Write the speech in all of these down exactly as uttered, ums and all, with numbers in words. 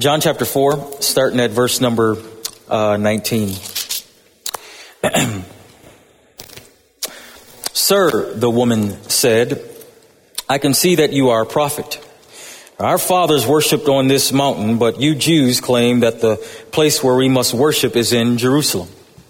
John chapter four, starting at verse number uh, nineteen. Sir, the woman said, I can see that you are a prophet. Our fathers worshipped on this mountain, but you Jews claim that the place where we must worship is in Jerusalem.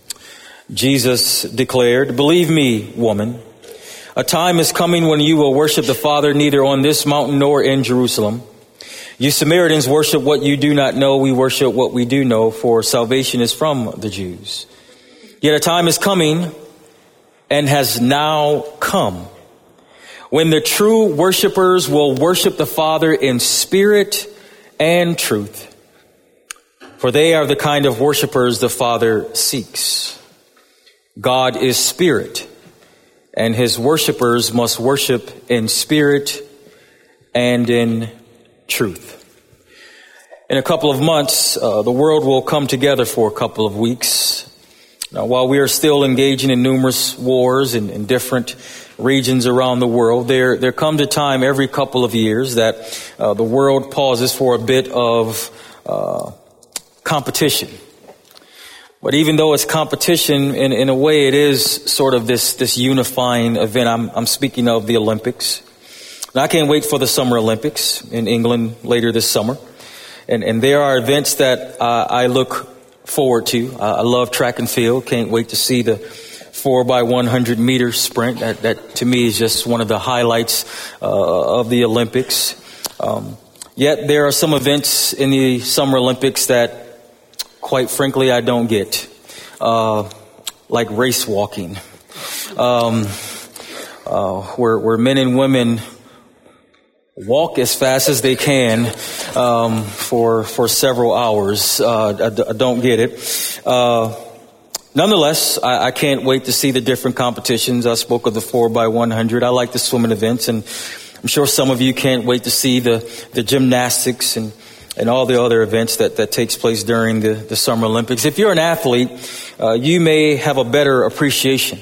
Jesus declared, believe me, woman, a time is coming when you will worship the Father neither on this mountain nor in Jerusalem. You Samaritans worship what you do not know. We worship what we do know, for salvation is from the Jews. Yet a time is coming and has now come when the true worshipers will worship the Father in spirit and truth, for they are the kind of worshipers the Father seeks. God is spirit, and his worshipers must worship in spirit and in truth. In a couple of months, uh, the world will come together for a couple of weeks. Now, while we are still engaging in numerous wars in, in different regions around the world, there there comes a time every couple of years that uh, the world pauses for a bit of uh, competition. But even though it's competition, in, in a way, it is sort of this this unifying event. I'm I'm speaking of the Olympics. And I can't wait for the Summer Olympics in England later this summer. And and there are events that uh, I look forward to. Uh, I love track and field. Can't wait to see the four by one hundred meter sprint. That, that to me is just one of the highlights uh, of the Olympics. Um, yet there are some events in the Summer Olympics that, quite frankly, I don't get. Uh, like race walking. Um, uh, where, where men and women walk as fast as they can um, for for several hours. Uh, I, I don't get it. Uh, nonetheless, I, I can't wait to see the different competitions. I spoke of the four by one hundred. I like the swimming events, and I'm sure some of you can't wait to see the, the gymnastics and, and all the other events that, that takes place during the, the Summer Olympics. If you're an athlete, uh, you may have a better appreciation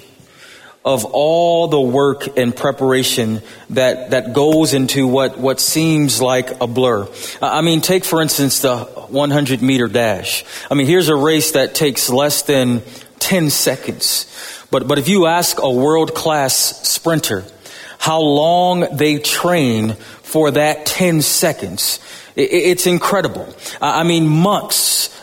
of all the work and preparation that, that goes into what, what seems like a blur. I mean, take, for instance, the one hundred meter dash. I mean, here's a race that takes less than ten seconds. But, but if you ask a world-class sprinter how long they train for that ten seconds, it, it's incredible. I mean, months,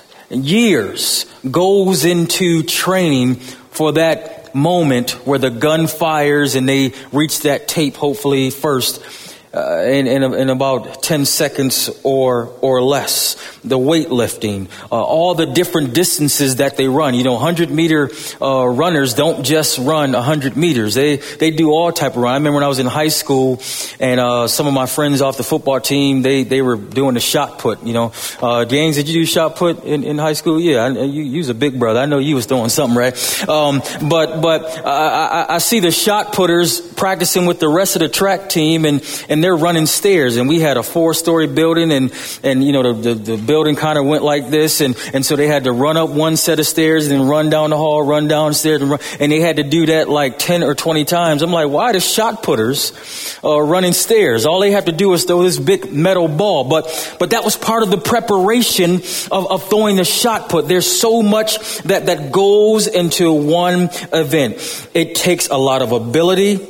years goes into training for that moment where the gun fires and they reach that tape, hopefully first, uh, in, in, in about ten seconds or or less. The weightlifting, uh, all the different distances that they run. You know, one hundred meter uh, runners don't just run one hundred meters. They they do all type of run. I remember when I was in high school, and uh, some of my friends off the football team, they they were doing the shot put. You know, uh, James, did you do shot put in, in high school? Yeah, I, you, you was a big brother. I know you was throwing something, right? Um, but but I, I, I see the shot putters practicing with the rest of the track team, and and they're running stairs. And we had a four story building, and and you know the the, the building kind of went like this, and and so they had to run up one set of stairs and then run down the hall, run downstairs, and, run, and they had to do that like ten or twenty times. I'm like, why do shot putters uh, running stairs? All they have to do is throw this big metal ball. But but that was part of the preparation of, of throwing the shot put. There's so much that that goes into one event. It takes a lot of ability.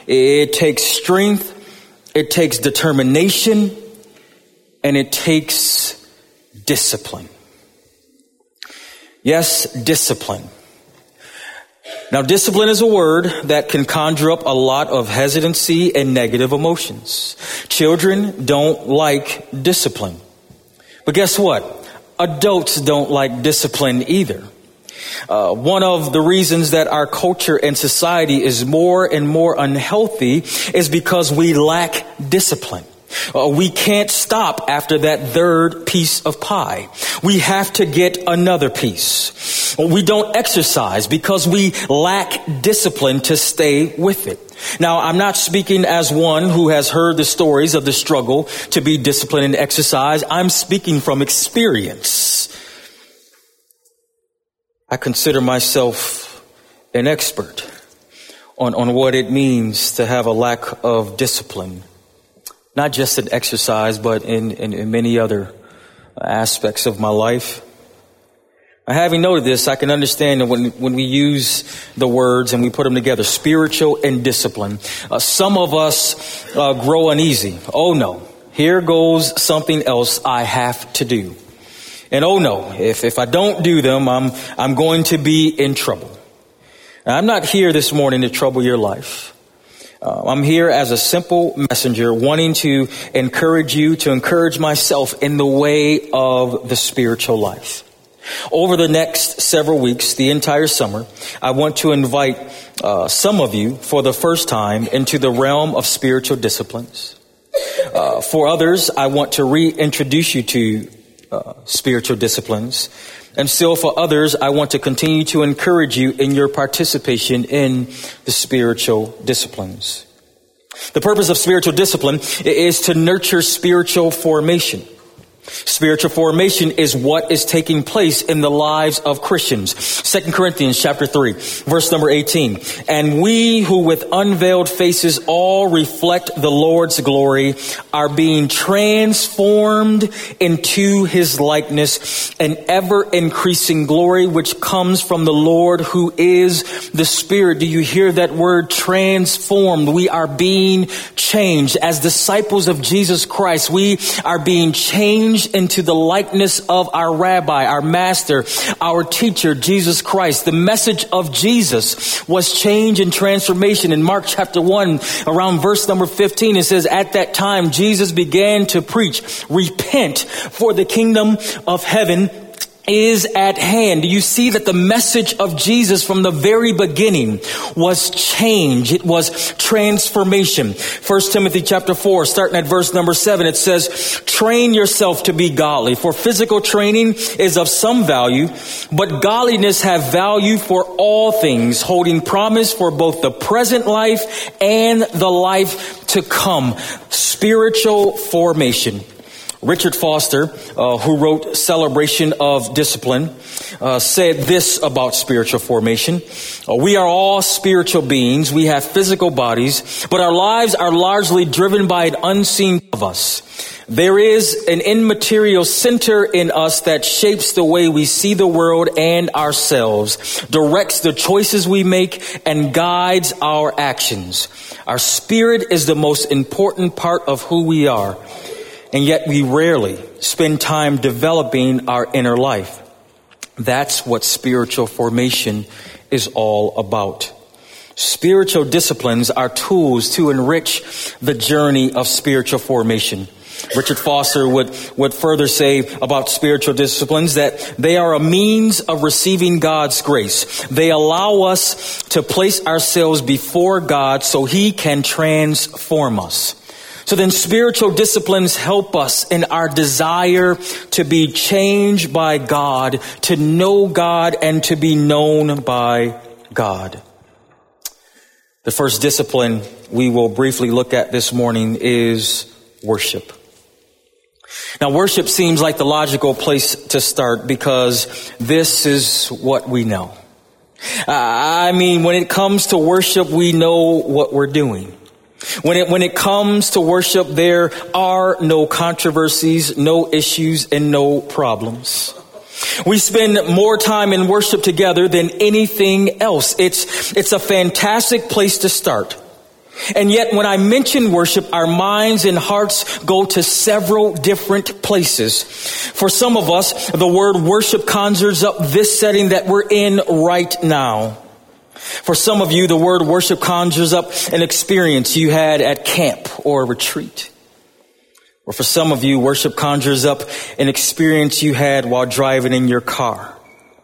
It takes strength. It takes determination, and it takes discipline. Yes, discipline. Now, discipline is a word that can conjure up a lot of hesitancy and negative emotions. Children don't like discipline. But guess what? Adults don't like discipline either. Uh, one of the reasons that our culture and society is more and more unhealthy is because we lack discipline. Uh, we can't stop after that third piece of pie. We have to get another piece. We don't exercise because we lack discipline to stay with it. Now, I'm not speaking as one who has heard the stories of the struggle to be disciplined in exercise. I'm speaking from experience. I consider myself an expert on, on what it means to have a lack of discipline, not just in exercise, but in, in, in many other aspects of my life. Having noted this, I can understand that when, when we use the words and we put them together, spiritual and discipline, uh, some of us uh, grow uneasy. Oh no, here goes something else I have to do. And oh no, if, if I don't do them, I'm, I'm going to be in trouble. Now, I'm not here this morning to trouble your life. Uh, I'm here as a simple messenger wanting to encourage you, to encourage myself in the way of the spiritual life. Over the next several weeks, the entire summer, I want to invite uh, some of you for the first time into the realm of spiritual disciplines. Uh, for others, I want to reintroduce you to uh, spiritual disciplines. And still for others, I want to continue to encourage you in your participation in the spiritual disciplines. The purpose of spiritual discipline is to nurture spiritual formation. Spiritual formation is what is taking place in the lives of Christians. Second Corinthians chapter three, verse number eighteen. And we who with unveiled faces all reflect the Lord's glory are being transformed into his likeness, an ever increasing glory which comes from the Lord who is the Spirit. Do you hear that word, transformed? We are being changed. As disciples of Jesus Christ, we are being changed into the likeness of our rabbi, our master, our teacher, Jesus Christ. The message of Jesus was change and transformation. In Mark chapter one, around verse number fifteen, it says, at that time, Jesus began to preach, repent, for the kingdom of heaven is at hand. Do you see that the message of Jesus from the very beginning was change? It was transformation. First Timothy chapter four, starting at verse number seven, it says, train yourself to be godly, for physical training is of some value, but godliness have value for all things, holding promise for both the present life and the life to come. Spiritual formation. Richard Foster, uh, who wrote Celebration of Discipline, uh, said this about spiritual formation. Uh, we are all spiritual beings. We have physical bodies, but our lives are largely driven by an unseen of us. There is an immaterial center in us that shapes the way we see the world and ourselves, directs the choices we make, and guides our actions. Our spirit is the most important part of who we are. And yet we rarely spend time developing our inner life. That's what spiritual formation is all about. Spiritual disciplines are tools to enrich the journey of spiritual formation. Richard Foster would, would further say about spiritual disciplines that they are a means of receiving God's grace. They allow us to place ourselves before God so he can transform us. So then spiritual disciplines help us in our desire to be changed by God, to know God, and to be known by God. The first discipline we will briefly look at this morning is worship. Now, worship seems like the logical place to start because this is what we know. Uh, I mean, when it comes to worship, we know what we're doing. When it, when it comes to worship, there are no controversies, no issues, and no problems. We spend more time in worship together than anything else. It's, it's a fantastic place to start. And yet when I mention worship, our minds and hearts go to several different places. For some of us, the word worship conjures up this setting that we're in right now. For some of you, the word worship conjures up an experience you had at camp or retreat. Or for some of you, worship conjures up an experience you had while driving in your car.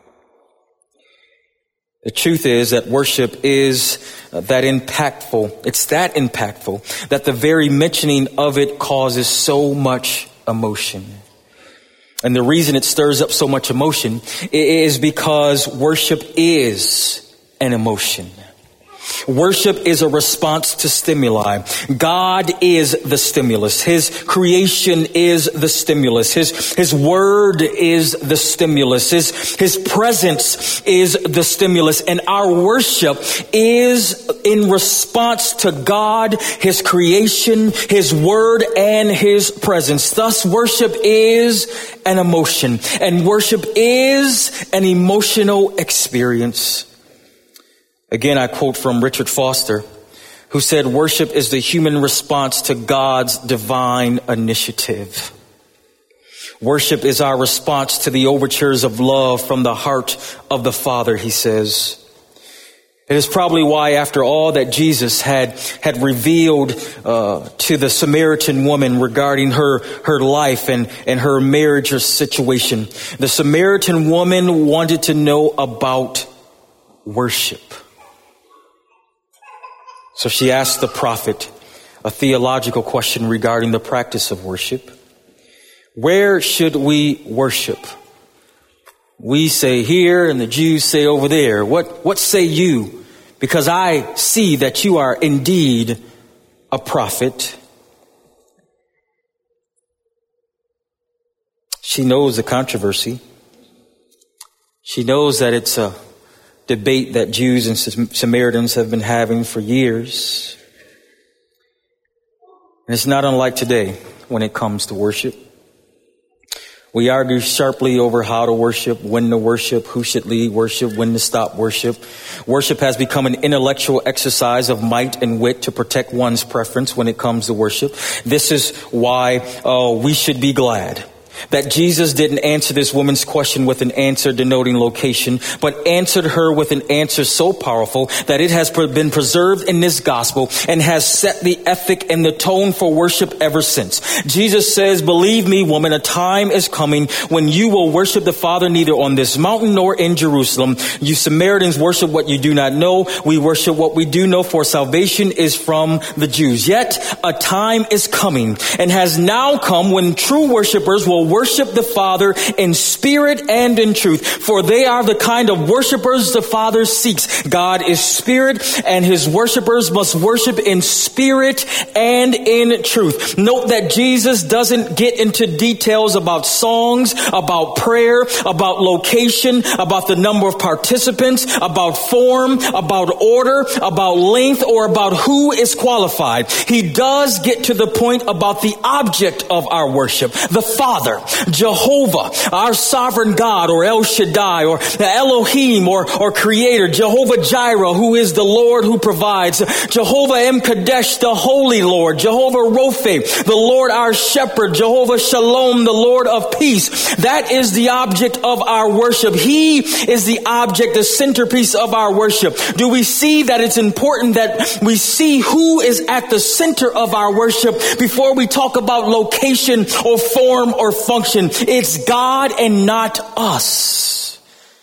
The truth is that worship is that impactful. It's that impactful that the very mentioning of it causes so much emotion. And the reason it stirs up so much emotion is because worship is an emotion. Worship is a response to stimuli. God is the stimulus. His creation is the stimulus. His, his word is the stimulus. His, his presence is the stimulus. And our worship is in response to God, His creation, His word, and His presence. Thus, worship is an emotion, and worship is an emotional experience. Again, I quote from Richard Foster, who said, worship is the human response to God's divine initiative. Worship is our response to the overtures of love from the heart of the Father, he says. It is probably why, after all that Jesus had had revealed uh, to the Samaritan woman regarding her her life and, and her marriage or situation, the Samaritan woman wanted to know about worship. So she asked the prophet a theological question regarding the practice of worship. Where should we worship? We say here and the Jews say over there. What, what say you? Because I see that you are indeed a prophet. She knows the controversy. She knows that it's a debate that Jews and Samaritans have been having for years. And it's not unlike today when it comes to worship. We argue sharply over how to worship, when to worship, who should lead worship, when to stop worship. Worship has become an intellectual exercise of might and wit to protect one's preference when it comes to worship. This is why uh, we should be glad that Jesus didn't answer this woman's question with an answer denoting location, but answered her with an answer so powerful that it has been preserved in this gospel and has set the ethic and the tone for worship ever since. Jesus says, believe me, woman, a time is coming when you will worship the Father neither on this mountain nor in Jerusalem. You Samaritans worship what you do not know. We worship what we do know, for salvation is from the Jews. Yet a time is coming and has now come when true worshipers will worship the Father in spirit and in truth, for they are the kind of worshipers the Father seeks. God is spirit, and His worshipers must worship in spirit and in truth. Note that Jesus doesn't get into details about songs, about prayer, about location, about the number of participants, about form, about order, about length, or about who is qualified. He does get to the point about the object of our worship, the Father, Jehovah, our sovereign God, or El Shaddai, or Elohim, or, or Creator, Jehovah Jireh, who is the Lord who provides, Jehovah M'Kadesh, the Holy Lord, Jehovah Rophe, the Lord our Shepherd, Jehovah Shalom, the Lord of Peace. That is the object of our worship. He is the object, the centerpiece of our worship. Do we see that it's important that we see who is at the center of our worship before we talk about location or form or function? It's God and not us.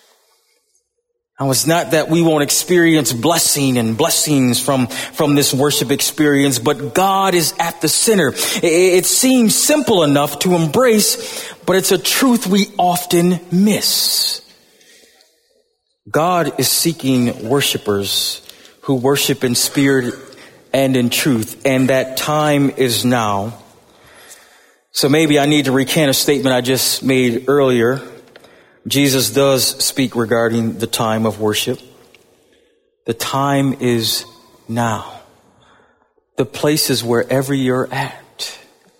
Now, it's not that we won't experience blessing and blessings from, from this worship experience, but God is at the center. It, it seems simple enough to embrace, but it's a truth we often miss. God is seeking worshipers who worship in spirit and in truth, and that time is now. So maybe I need to recant a statement I just made earlier. Jesus does speak regarding the time of worship. The time is now. The place is wherever you're at.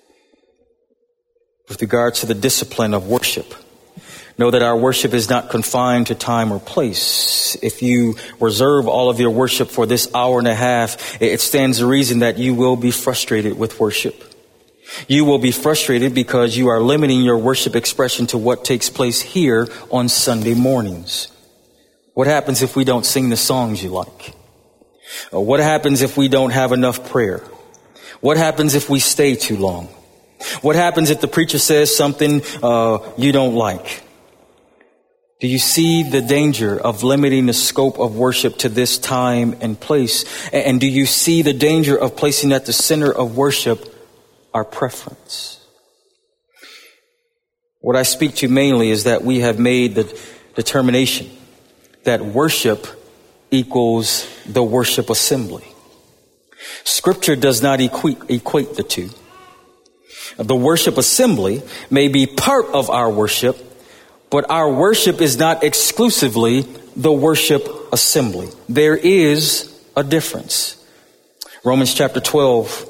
With regards to the discipline of worship, know that our worship is not confined to time or place. If you reserve all of your worship for this hour and a half, it stands to reason that you will be frustrated with worship. You will be frustrated because you are limiting your worship expression to what takes place here on Sunday mornings. What happens if we don't sing the songs you like? What happens if we don't have enough prayer? What happens if we stay too long? What happens if the preacher says something uh, you don't like? Do you see the danger of limiting the scope of worship to this time and place? And do you see the danger of placing at the center of worship our preference? What I speak to mainly is that we have made the determination that worship equals the worship assembly. Scripture does not equate, equate the two. The worship assembly may be part of our worship, but our worship is not exclusively the worship assembly. There is a difference. Romans chapter twelve,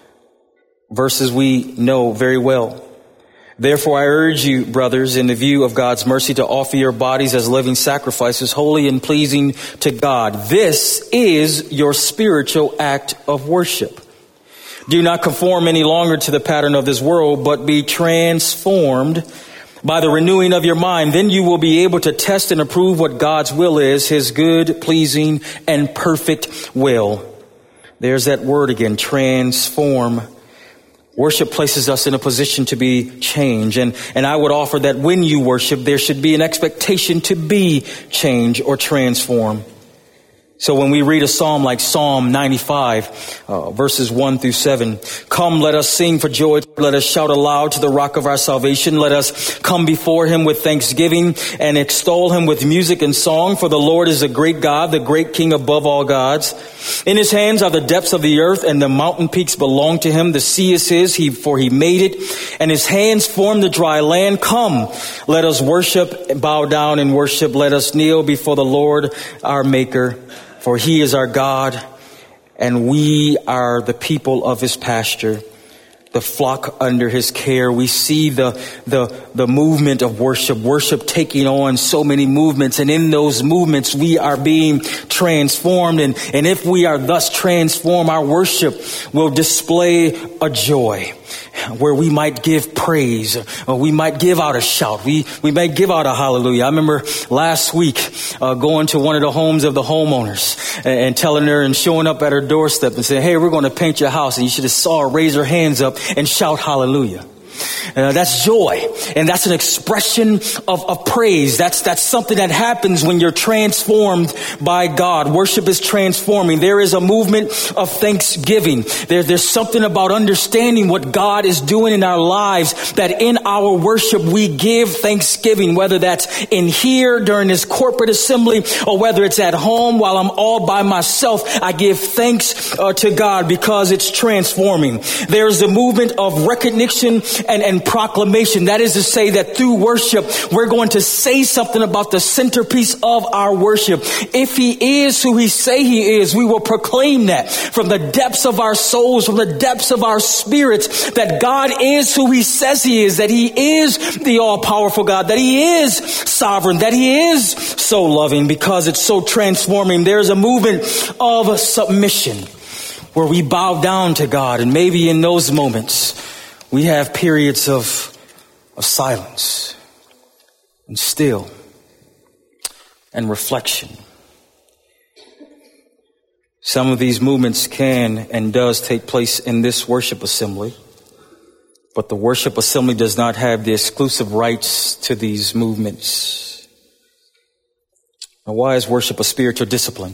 verses we know very well. Therefore, I urge you, brothers, in the view of God's mercy, to offer your bodies as living sacrifices, holy and pleasing to God. This is your spiritual act of worship. Do not conform any longer to the pattern of this world, but be transformed by the renewing of your mind. Then you will be able to test and approve what God's will is, his good, pleasing, and perfect will. There's that word again, transform. Worship places us in a position to be changed. And, and I would offer that when you worship, there should be an expectation to be changed or transformed. So when we read a psalm like Psalm ninety-five, uh, verses one through seven, come, let us sing for joy. Let us shout aloud to the rock of our salvation. Let us come before him with thanksgiving and extol him with music and song. For the Lord is a great God, the great King above all gods. In his hands are the depths of the earth, and the mountain peaks belong to him. The sea is his, he, for he made it, and his hands formed the dry land. Come, let us worship, bow down and worship. Let us kneel before the Lord our Maker. For he is our God, and we are the people of his pasture, the flock under his care. We see the, the, the movement of worship, worship taking on so many movements. And in those movements, we are being transformed. And, and if we are thus transformed, our worship will display a joy where we might give praise, or we might give out a shout. We, we might give out a hallelujah. I remember last week, uh, going to one of the homes of the homeowners and, and telling her and showing up at her doorstep and saying, hey, we're going to paint your house. And you should have saw her raise her hands up and shout hallelujah. Uh, that's joy. And that's an expression of, of praise. That's, that's something that happens when you're transformed by God. Worship is transforming. There is a movement of thanksgiving. There, there's something about understanding what God is doing in our lives, that in our worship we give thanksgiving, whether that's in here during this corporate assembly or whether it's at home while I'm all by myself. I give thanks uh, to God because it's transforming. There's a movement of recognition and, and proclamation. That is to say that through worship, we're going to say something about the centerpiece of our worship. If he is who he say he is, we will proclaim that from the depths of our souls, from the depths of our spirits, that God is who he says he is, that he is the all-powerful God, that he is sovereign, that he is so loving because it's so transforming. There's a movement of submission where we bow down to God, and maybe in those moments we have periods of, of silence and still and reflection. Some of these movements can and does take place in this worship assembly, but the worship assembly does not have the exclusive rights to these movements. Now, why is worship a spiritual discipline?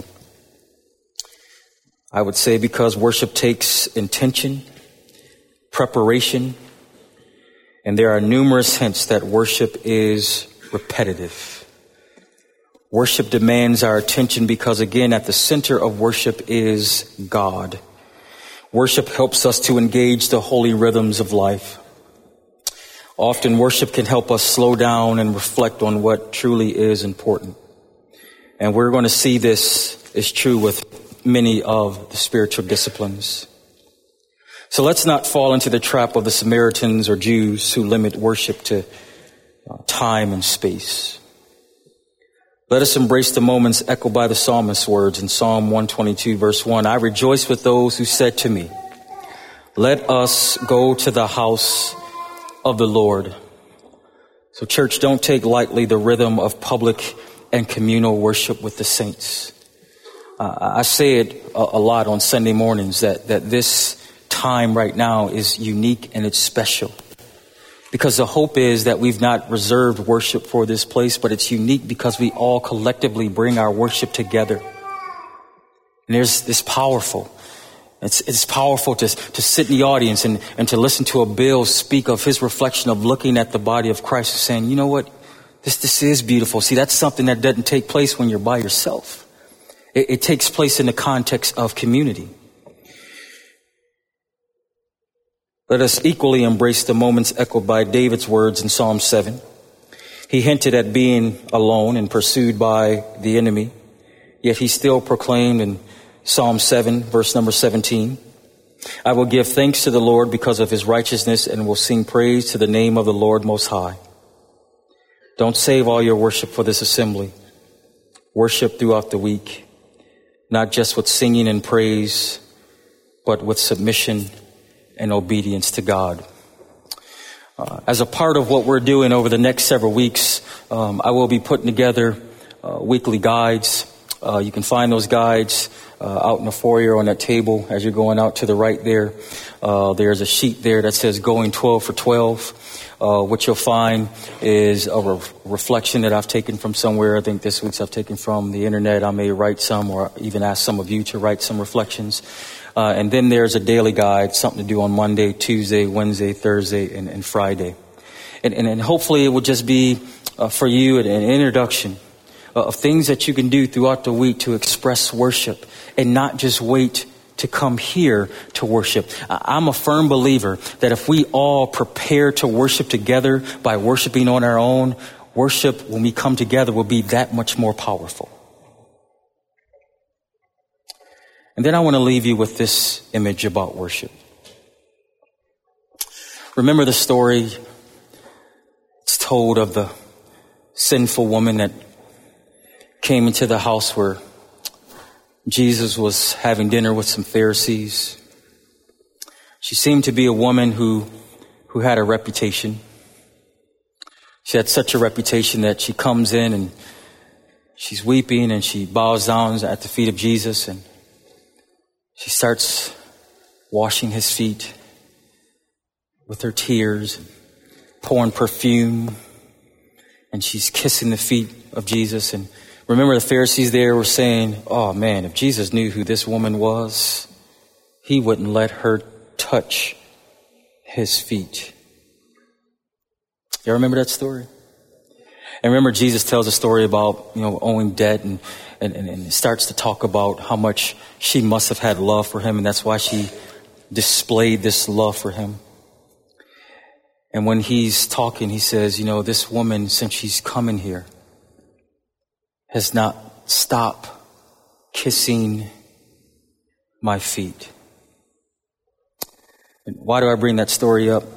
I would say because worship takes intention, preparation, and there are numerous hints that worship is repetitive. Worship demands our attention because, again, at the center of worship is God. Worship helps us to engage the holy rhythms of life. Often worship can help us slow down and reflect on what truly is important. And we're going to see this is true with many of the spiritual disciplines. So let's not fall into the trap of the Samaritans or Jews who limit worship to uh, time and space. Let us embrace the moments echoed by the psalmist's words in Psalm one twenty-two, verse one. I rejoice with those who said to me, let us go to the house of the Lord. So church, don't take lightly the rhythm of public and communal worship with the saints. Uh, I say it a, a lot on Sunday mornings that, that this time right now is unique and it's special. Because the hope is that we've not reserved worship for this place, but it's unique because we all collectively bring our worship together. And there's this powerful. It's, it's powerful to, to sit in the audience and, and to listen to a Bill speak of his reflection of looking at the body of Christ and saying, you know what? This, this is beautiful. See, that's something that doesn't take place when you're by yourself. It, it takes place in the context of community. Let us equally embrace the moments echoed by David's words in Psalm seven. He hinted at being alone and pursued by the enemy, yet he still proclaimed in Psalm seven, verse number seventeen, I will give thanks to the Lord because of his righteousness and will sing praise to the name of the Lord Most High. Don't save all your worship for this assembly. Worship throughout the week, not just with singing and praise, but with submission and obedience to God. Uh, as a part of what we're doing over the next several weeks, um, I will be putting together uh, weekly guides. Uh, you can find those guides uh, out in the foyer on that table as you're going out to the right there. Uh, there's a sheet there that says Going twelve for twelve. Uh, what you'll find is a re- reflection that I've taken from somewhere. I think this week's I've taken from the internet. I may write some or even ask some of you to write some reflections. Uh, and then there's a daily guide, something to do on Monday, Tuesday, Wednesday, Thursday, and, and Friday. And, and, and hopefully it will just be uh, for you an, an introduction uh, of things that you can do throughout the week to express worship and not just wait to come here to worship. I'm a firm believer that if we all prepare to worship together by worshiping on our own, worship when we come together will be that much more powerful. And then I want to leave you with this image about worship. Remember the story it's told of the sinful woman that came into the house where Jesus was having dinner with some Pharisees. She seemed to be a woman who, who had a reputation. She had such a reputation that she comes in and she's weeping and she bows down at the feet of Jesus and she starts washing his feet with her tears, pouring perfume, and she's kissing the feet of Jesus. And remember, the Pharisees there were saying, oh man, if Jesus knew who this woman was, he wouldn't let her touch his feet. You remember that story? And remember, Jesus tells a story about, you know, owing debt and, and, and, and starts to talk about how much she must have had love for him. And that's why she displayed this love for him. And when he's talking, he says, you know, this woman, since she's coming here, has not stopped kissing my feet. And why do I bring that story up?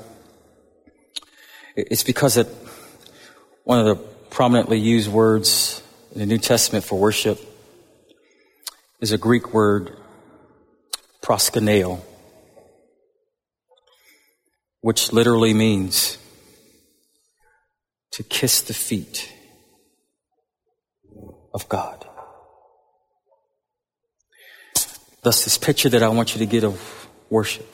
It's because that one of the prominently used words in the New Testament for worship is a Greek word, proskuneo, which literally means to kiss the feet of God. Thus, this picture that I want you to get of worship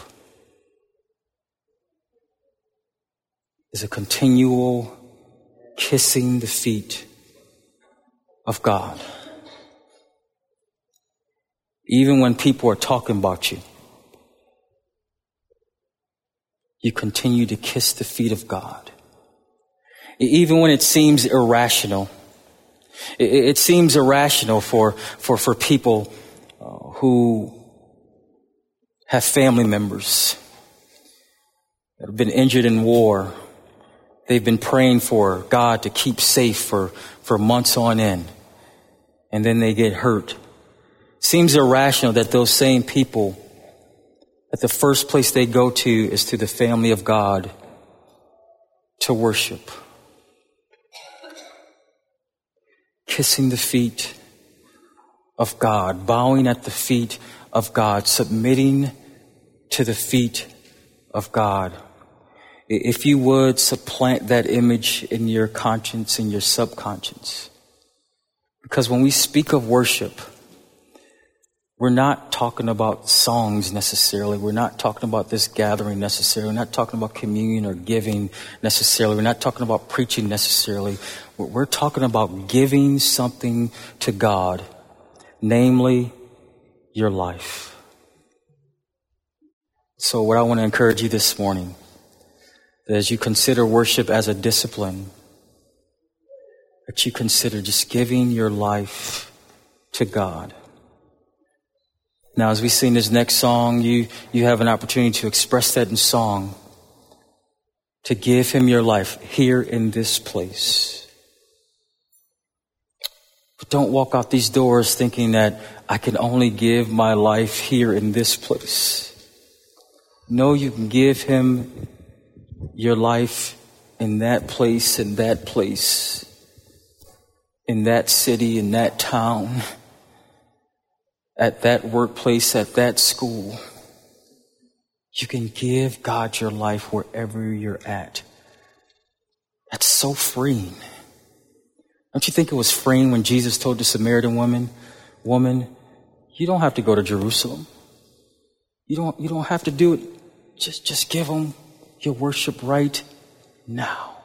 is a continual kissing the feet of God. Even when people are talking about you, you continue to kiss the feet of God. Even when it seems irrational, it, it seems irrational for, for, for people uh, who have family members that have been injured in war. They've been praying for God to keep safe for, for months on end. And then they get hurt. Seems irrational that those same people, that the first place they go to is to the family of God to worship. Kissing the feet of God, bowing at the feet of God, submitting to the feet of God. If you would supplant that image in your conscience, in your subconscious. Because when we speak of worship, we're not talking about songs necessarily. We're not talking about this gathering necessarily. We're not talking about communion or giving necessarily. We're not talking about preaching necessarily. We're talking about giving something to God, namely your life. So what I want to encourage you this morning, that as you consider worship as a discipline, that you consider just giving your life to God. Now, as we sing this next song, you, you have an opportunity to express that in song, to give him your life here in this place. But don't walk out these doors thinking that I can only give my life here in this place. No, you can give him your life in that place, in that place, in that city, in that town, at that workplace, at that school. You can give God your life wherever you're at. That's so freeing. Don't you think it was freeing when Jesus told the Samaritan woman, woman, you don't have to go to Jerusalem. You don't, you don't have to do it. Just, just give him your worship right now.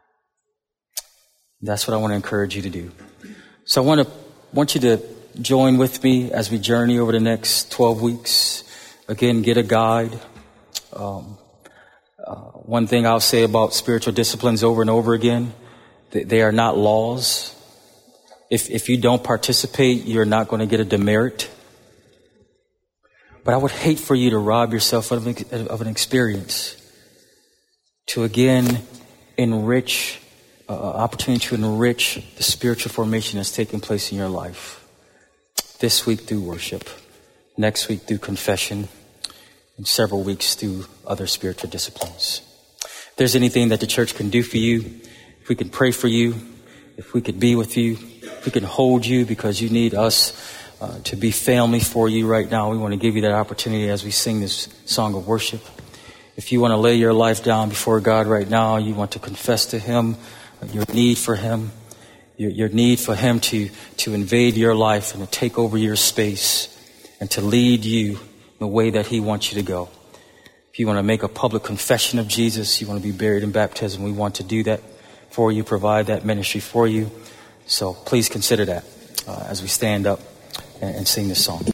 That's what I want to encourage you to do. So I want to, want you to join with me as we journey over the next twelve weeks. Again, get a guide. Um, uh, one thing I'll say about spiritual disciplines over and over again, they, they are not laws. If, if you don't participate, you're not going to get a demerit. But I would hate for you to rob yourself of an, of an experience to again enrich, uh, opportunity to enrich the spiritual formation that's taking place in your life. This week through worship, next week through confession, and several weeks through other spiritual disciplines. If there's anything that the church can do for you, if we can pray for you, if we could be with you, if we can hold you because you need us uh, to be family for you right now, we want to give you that opportunity as we sing this song of worship. If you want to lay your life down before God right now, you want to confess to him your need for him, your, your need for him to, to invade your life and to take over your space and to lead you in the way that he wants you to go. If you want to make a public confession of Jesus, you want to be buried in baptism, we want to do that for you, provide that ministry for you. So please consider that uh, as we stand up and, and sing this song.